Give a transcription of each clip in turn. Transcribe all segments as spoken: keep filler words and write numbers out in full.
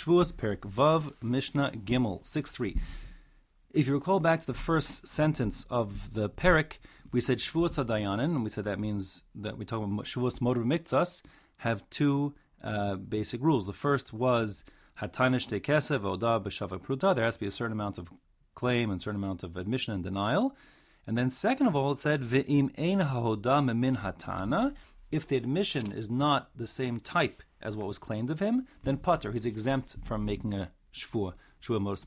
Shvuos Perik Vav Mishnah Gimel six three. If you recall back to the first sentence of the Perik, we said Shvuos HaDayanin, and we said that means that we talk about Shvuos Moder Miktsas, have two uh, basic rules. The first was Hatanish Te Kesev Oda B'Shava Pruta. There has to be a certain amount of claim and a certain amount of admission and denial. And then second of all, it said Ve'im Ein HaHoda Memin Hatana. If the admission is not the same type as what was claimed of him, then Pater, he's exempt from making a Shvuah. Shvuas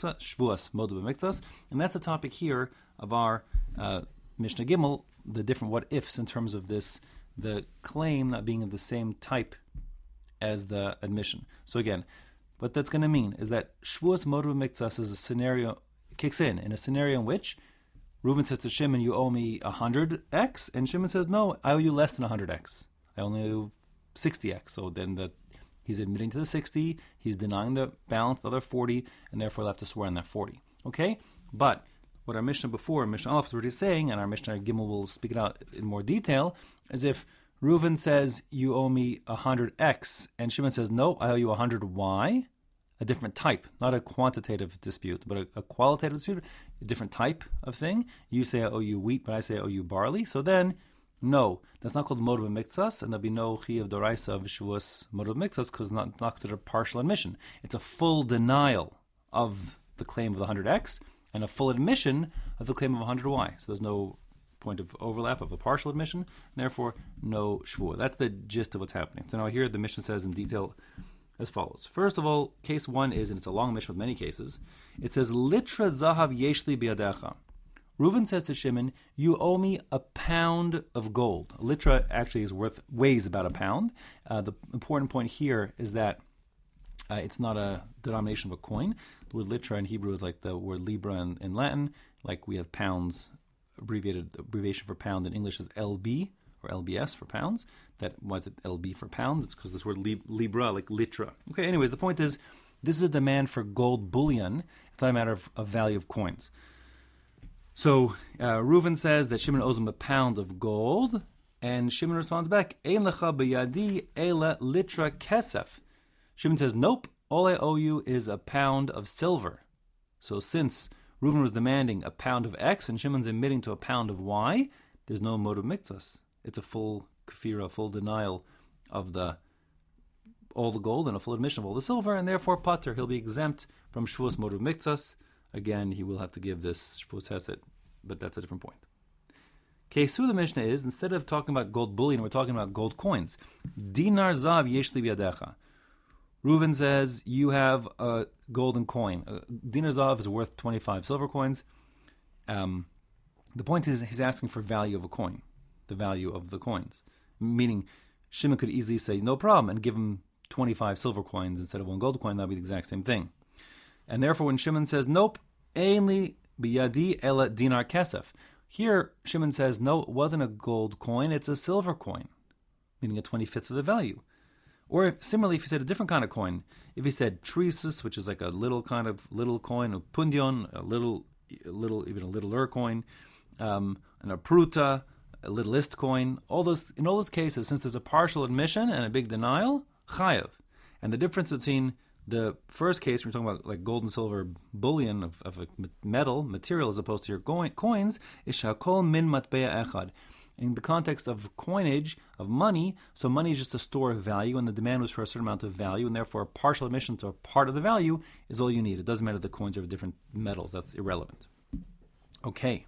Moed B'Miktsas, and that's the topic here of our uh, Mishnah Gimel, the different what ifs in terms of this, the claim not being of the same type as the admission. So again, what that's going to mean is that Shvuas Moed B'Miktsas is a scenario, kicks in, in a scenario in which Reuven says to Shimon, you owe me one hundred x, and Shimon says, no, I owe you less than one hundred x. I only owe you sixty x. So then the he's admitting to the sixty, he's denying the balance, the other forty, and therefore left to swear on that forty. Okay? But what our Mishnah before, Mishnah Aleph is already saying, and our Mishnah Gimel will speak it out in more detail, is if Reuven says, you owe me one hundred x, and Shimon says, no, I owe you one hundred y, a different type, not a quantitative dispute, but a, a qualitative dispute, a different type of thing. You say I owe you wheat, but I say I owe you barley. So then, no, that's not called Moed B'Miktsas, and there'll be no Chi of Doraisa of Shvuos Moed B'Miktsas because it's not, not considered a partial admission. It's a full denial of the claim of the one hundred x and a full admission of the claim of one hundred y. So there's no point of overlap of a partial admission, and therefore no Shvuah. That's the gist of what's happening. So now here the Mishnah says in detail as follows. First of all, case one is, and it's a long Mishnah with many cases, it says, Litra Zahav Yeshli Biadecha. Reuven says to Shimon, you owe me a pound of gold. A litra actually is worth, weighs about a pound. Uh, the important point here is that uh, it's not a denomination of a coin. The word litra in Hebrew is like the word libra in, in Latin, like we have pounds, abbreviated abbreviation for pound in English is L B, or L B S for pounds. That why is it L B for pound? It's because this word lib, libra, like litra. Okay, anyways, the point is, this is a demand for gold bullion. It's not a matter of, of value of coins. So uh, Reuven says that Shimon owes him a pound of gold, and Shimon responds back, Ein lecha b'yadi ela litra kesef. Shimon says, nope, all I owe you is a pound of silver. So since Reuven was demanding a pound of X and Shimon's admitting to a pound of Y, there's no Moed B'Miktsas. It's a full kafira, a full denial of the all the gold and a full admission of all the silver, and therefore Pater, he'll be exempt from Shvuos Moed B'Miktsas. Again, he will have to give this Shvuos Hesed, but that's a different point. Case two of the Mishnah is, instead of talking about gold bullion, we're talking about gold coins. Dinar zav yeshli biyadecha. Reuven says, you have a golden coin. Uh, dinar zav is worth twenty-five silver coins. Um, the point is, he's asking for value of a coin, the value of the coins. Meaning, Shimon could easily say, no problem, and give him twenty-five silver coins instead of one gold coin. That would be the exact same thing. And therefore, when Shimon says, nope, Einli biyadi ela dinar kesef. Here, Shimon says, no, it wasn't a gold coin, it's a silver coin, meaning a twenty-fifth of the value. Or if, similarly, if he said a different kind of coin, if he said trisus, which is like a little kind of little coin, a pundion, a little, a little, even a littler coin, um, and a pruta, a littlest coin, all those, in all those cases, since there's a partial admission and a big denial, chayav. And the difference between the first case, we're talking about like gold and silver bullion of, of a metal, material, as opposed to your coins, is shakol min matbea echad. In the context of coinage, of money, so money is just a store of value, and the demand was for a certain amount of value, and therefore a partial admission to a part of the value is all you need. It doesn't matter if the coins are of different metals. That's irrelevant. Okay.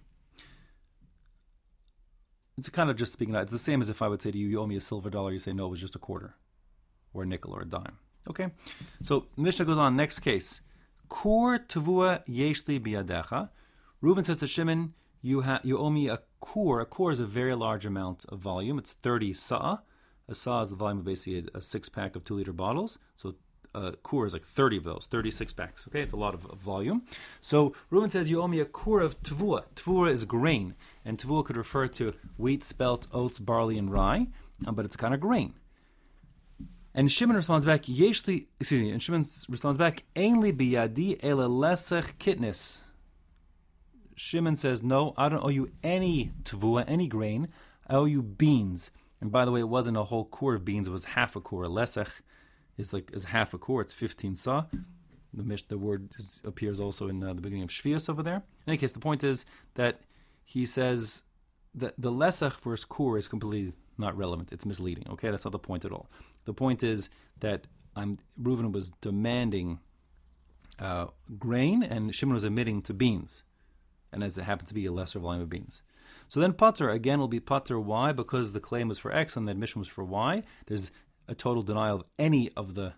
It's kind of just speaking out. It's the same as if I would say to you, you owe me a silver dollar. You say, no, it was just a quarter, or a nickel, or a dime. Okay, so Mishnah goes on. Next case, Kur tavua yeshli biyadecha. Reuven says to Shimon, you ha- you owe me a kur. A kur is a very large amount of volume. It's thirty sa'ah. A sa'ah is the volume of basically a, a six-pack of two-liter bottles. So a kur is like thirty of those, thirty six-packs. Okay, it's a lot of, of volume. So Reuven says, you owe me a kur of tavua. Tavua is grain, and tavua could refer to wheat, spelt, oats, barley, and rye, um, but it's kind of grain. And Shimon responds back, Yeshli, excuse me, and Shimon responds back, Einli biyadi ele lesech kitnis. Shimon says, no, I don't owe you any tavua, any grain. I owe you beans. And by the way, it wasn't a whole kur of beans, it was half a kur. A lesech is like is half a core. It's fifteen sa. The mish, the word is, appears also in uh, the beginning of Shvius over there. In any case, the point is that he says that the lesach versus kur is completely not relevant. It's misleading. Okay, that's not the point at all. The point is that I'm Reuven was demanding uh, grain, and Shimon was admitting to beans, and as it happened to be a lesser volume of beans. So then pater again will be pater. Why? Because the claim was for X and the admission was for Y. There's a total denial of any of the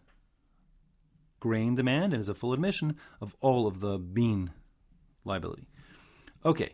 grain demand, and is a full admission of all of the bean liability. Okay.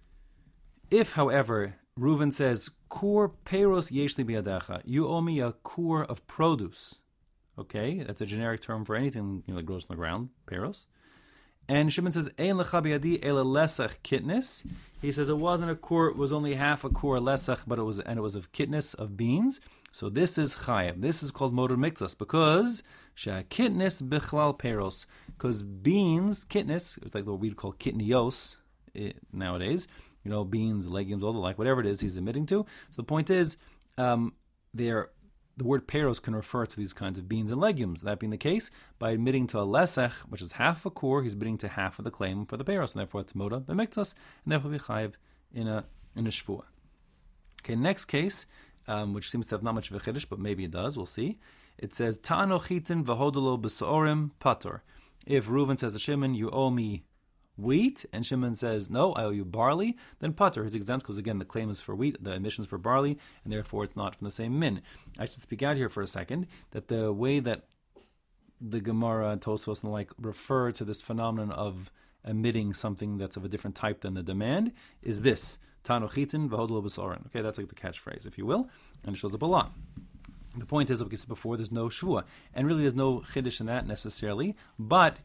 If, however, Reuven says, Kur peros yeshli biadecha, you owe me a kur of produce. Okay, that's a generic term for anything, you know, that grows on the ground, peros. And Shimon says, Ein lecha biadi ela lesach kitnis. He says it wasn't a kur, it was only half a kur lesach, but it was, and it was of kitnis, of beans. So this is chayav. This is called motor mikzas, because shakitnis bichlal peros, because beans, kitnis, it's like what we'd call kitnios it, nowadays, you know, beans, legumes, all the like, whatever it is he's admitting to. So the point is, um, they're the word peros can refer to these kinds of beans and legumes. That being the case, by admitting to a lesech, which is half a kur, he's admitting to half of the claim for the peros, and therefore it's moda b'miktas, and therefore be chayiv in a in a shvua. Okay, next case, um, which seems to have not much of a chiddush, but maybe it does. We'll see. It says ta'ano chitin v'hodolo b'sorim pator. If Reuven says to Shimon, "You owe me wheat," and Shimon says, "No, I owe you barley," then pater is exempt, because again the claim is for wheat, the admission is for barley, and therefore it's not from the same min. I should speak out here for a second that the way that the Gemara and Tosfos and the like refer to this phenomenon of emitting something that's of a different type than the demand is this: Tano chitin v'hodlo b'soren. Okay, that's like the catchphrase, if you will, and it shows up a lot. The point is, like I said before, there's no shvua, and really there's no chiddush in that necessarily, but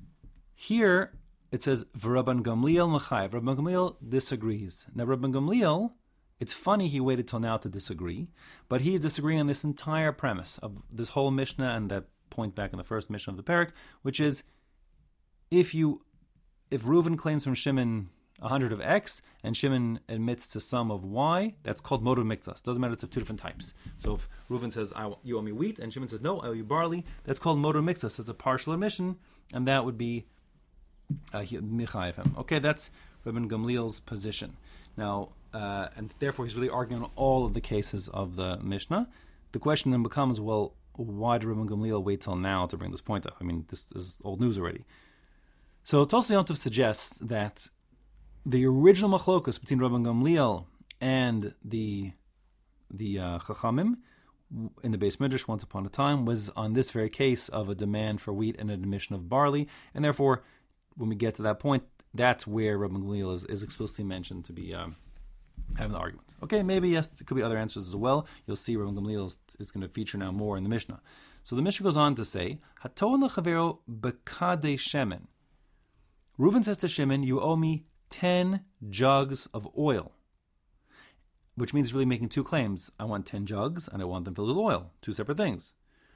here it says, V'Rabban Gamliel Mechayev. Rabban Gamliel disagrees. Now, Rabban Gamliel, it's funny he waited till now to disagree, but he is disagreeing on this entire premise of this whole Mishnah and that point back in the first Mishnah of the Perek, which is, if you, if Reuven claims from Shimon a hundred of X, and Shimon admits to some of Y, that's called motor mikzas. Doesn't matter, it's of two different types. So if Reuven says, I, you owe me wheat, and Shimon says, no, I owe you barley, that's called motor mikzas. That's a partial admission, and that would be Uh, okay, that's Rabban Gamliel's position. Now, uh, and therefore he's really arguing on all of the cases of the Mishnah. The question then becomes, well, why did Rabban Gamliel wait till now to bring this point up? I mean, this is old news already. So Tosfos Yom Tov suggests that the original machlokus between Rabban Gamliel and the the uh, Chachamim in the Beis Midrash once upon a time was on this very case of a demand for wheat and an admission of barley, and therefore when we get to that point, that's where Rabban Gamliel is, is explicitly mentioned to be um, having the argument. Okay, maybe yes, there could be other answers as well. You'll see Rabban Gamliel is, is going to feature now more in the Mishnah. So the Mishnah goes on to say, Hatoan lechavero bekadei shemen. Reuven says to Shimon, you owe me ten jugs of oil, which means really making two claims. I want ten jugs, and I want them filled with oil. Two separate things.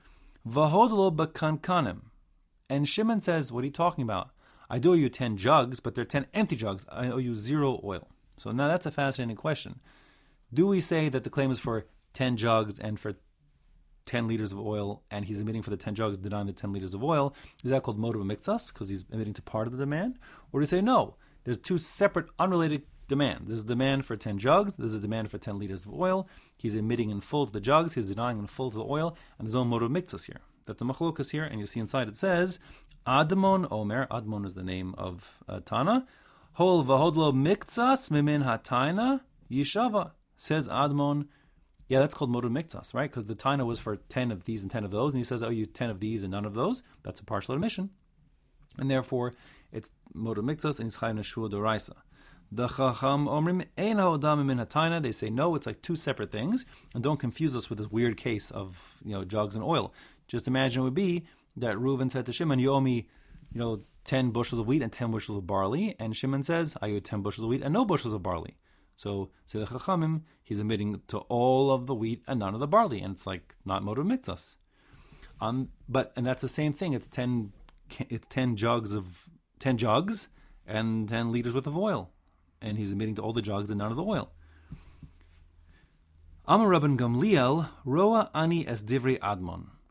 Vahodlo bekankanim. And Shimon says, what are you talking about? I do owe you ten jugs, but they're ten empty jugs. I owe you zero oil. So now that's a fascinating question. Do we say that the claim is for ten jugs and for ten liters of oil, and he's admitting for the ten jugs, denying the ten liters of oil? Is that called motiv mikzas, because he's admitting to part of the demand? Or do we say, no, there's two separate, unrelated demands. There's a demand for ten jugs, there's a demand for ten liters of oil. He's admitting in full to the jugs, he's denying in full to the oil, and there's no motiv mikzas here. That's a machlokas here, and you see inside it says, Admon Omer, Admon is the name of uh, Tana, Hol v'hodlo mikzas mimin hataina yishava, says Admon. Yeah, that's called motiv mikzas, right? Because the Taina was for ten of these and ten of those, and he says, oh, you ten of these and none of those. That's a partial admission. And therefore, it's motiv mikzas, and it's chayav neshua doraisa. The Chacham Omrim ein ha'odam min hataina. They say, no, it's like two separate things. And don't confuse us with this weird case of, you know, jugs and oil. Just imagine it would be that Reuven said to Shimon, you owe me, you know, ten bushels of wheat and ten bushels of barley. And Shimon says, I owe you ten bushels of wheat and no bushels of barley. So, say the Chachamim, he's admitting to all of the wheat and none of the barley. And it's like, not motiv mikzas. Um, but, and that's the same thing. It's ten, it's ten jugs of, ten jugs and ten liters worth of oil. And he's admitting to all the jugs and none of the oil. Amar Rabban Gamliel, Roa ani es divrei Admon.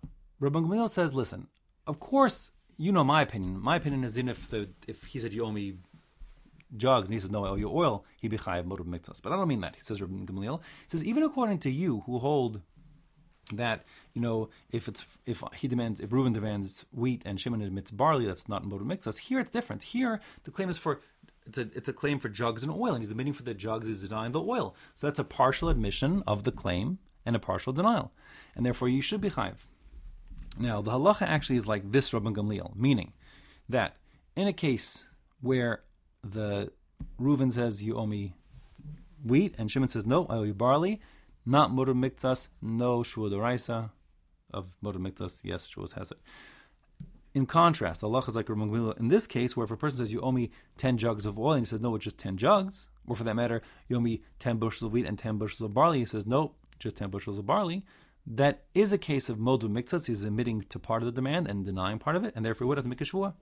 Rabban Gamliel says, listen, of course, you know my opinion. My opinion is, even if the if he said you owe me jugs and he says, no, I owe you oil, he'd be chayav moed b'miktzas. But I don't mean that. He says, Rabban Gamliel, he says, even according to you who hold that, you know, if it's if he demands, if Reuven demands wheat and Shimon admits barley, that's not moed b'miktzas. Here it's different. Here the claim is for, it's a it's a claim for jugs and oil, and he's admitting for the jugs, he's denying the oil. So that's a partial admission of the claim and a partial denial. And therefore you should be chayav. Now, the halacha actually is like this, Rabban Gamliel, meaning that in a case where the Reuven says, you owe me wheat, and Shimon says, no, I owe you barley, not moed b'miktzas, no shvua d'oraisa of moed b'miktzas, yes, shvuos has it. In contrast, the halacha is like Rabban Gamliel in this case, where if a person says, you owe me ten jugs of oil, and he says, no, it's just ten jugs, or for that matter, you owe me ten bushels of wheat and ten bushels of barley, he says, no, just ten bushels of barley, that is a case of moed b'miktzas. He's admitting to part of the demand and denying part of it, and therefore he would have to make a shvuah.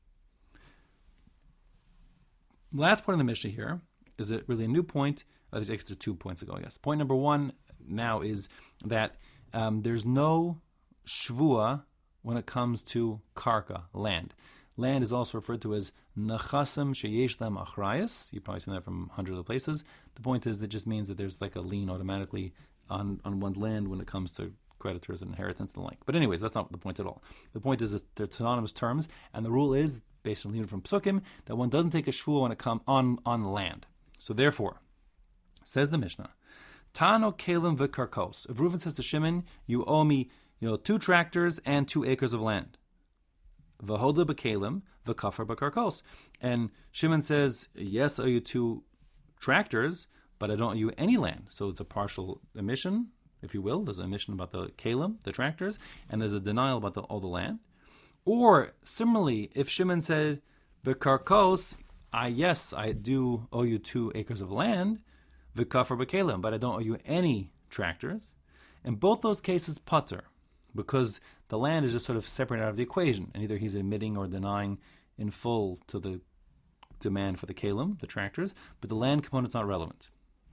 Last point of the Mishnah here is it really a new point. Uh, there's actually two points ago, I guess. Point number one now is that um, there's no shvuah when it comes to karka, land. Land is also referred to as nachasim sheyesh lam achrayas. You've probably seen that from hundreds of places. The point is that it just means that there's like a lien automatically on, on one's land when it comes to creditors and inheritance and the like. But anyways, that's not the point at all. The point is that they're synonymous terms, and the rule is, based on lien from Psukim, that one doesn't take a shvuah when it comes on, on land. So therefore, says the Mishnah, Tano kelim v'karkos. If Reuven says to Shimon, you owe me, you know, two tractors and two acres of land. V'hoda b'kelim v'kafar b'karkos. And Shimon says, yes, I owe you two tractors, but I don't owe you any land. So it's a partial admission, if you will. There's an admission about the kelim, the tractors, and there's a denial about the, all the land. Or similarly, if Shimon said, b'karkos, I yes, I do owe you two acres of land, v'kafar b'kelim, but I don't owe you any tractors. In both those cases, pater, because the land is just sort of separated out of the equation, and either he's admitting or denying in full to the demand for the kelim, the tractors, but the land component's not relevant.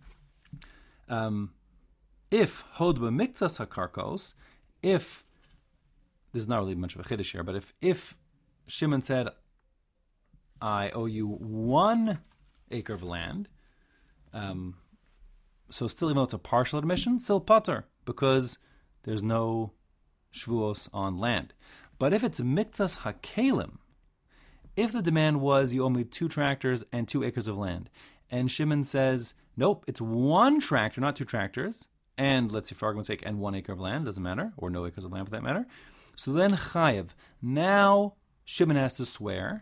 Um, if hod b'miktzas hakarkos, if this is not really much of a chiddush here, but if if Shimon said, I owe you one acre of land, um, so still, even though it's a partial admission, still pater, because there's no shvuos on land. But if it's miktzas hakelim, if the demand was, you owe me two tractors and two acres of land, and Shimon says, nope, it's one tractor, not two tractors, and let's say for argument's sake, and one acre of land, doesn't matter, or no acres of land for that matter, so then chayev. Now Shimon has to swear,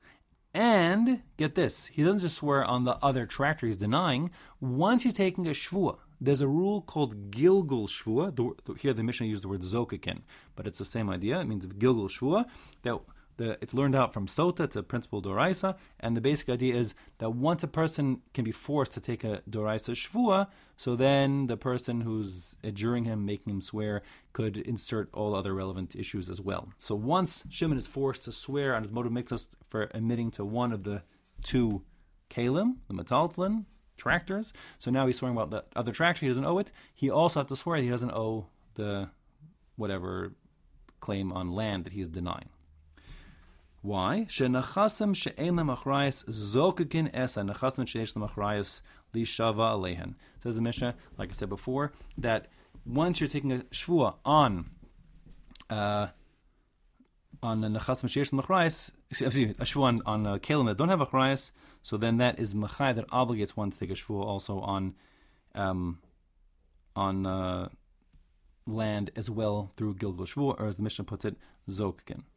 and get this, he doesn't just swear on the other tractor he's denying. Once he's taking a shvuah, there's a rule called gilgul shvuah. The, here the Mishnah used the word zokakin, but it's the same idea. It means gilgul shvuah. That the, it's learned out from Sota. It's a principle d'oraisa, and the basic idea is that once a person can be forced to take a d'oraisa shvuah, so then the person who's adjuring him, making him swear, could insert all other relevant issues as well. So once Shimon is forced to swear on his moed b'miktzas for admitting to one of the two kalim, the metaltlin, tractors, so now he's swearing about the other tractor, he doesn't owe it. He also has to swear he doesn't owe the whatever claim on land that he is denying. Why? Shenachasim she'en lemachrayis zokakin esa nachasim she'esh lemachrayis li shava alehen. Says the Mishnah, like I said before, that once you're taking a shvuah on uh, on the nachasim she'esh lemachrayis, excuse me, a shvuah on, on uh, kelim that don't have achrayis, so then that is machay that obligates one to take a shvuah also on um, on uh, land as well through gilgul shvuah, or as the Mishnah puts it, zokakin.